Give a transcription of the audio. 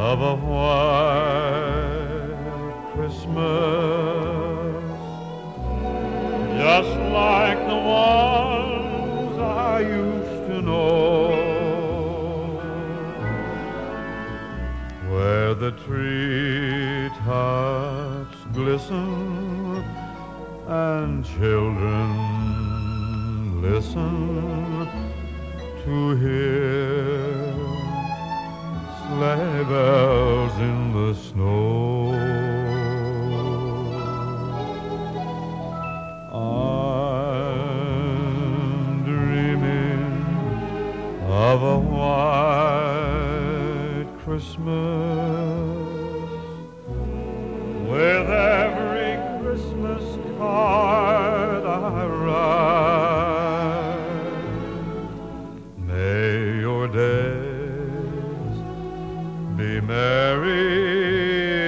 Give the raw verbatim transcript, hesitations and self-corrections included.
of a white Christmas, just like the ones I used to know, where the treetops glisten and children listen to hear sleigh bells in the snow. I'm dreaming of a white Christmas, with every Christmas card I write. May your days be merry